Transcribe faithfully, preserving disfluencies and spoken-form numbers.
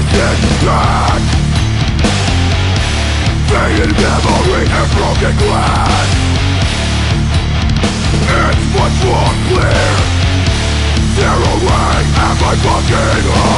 twisted back, faded memory and broken glass. It's much more clear, zero ring at my fucking heart.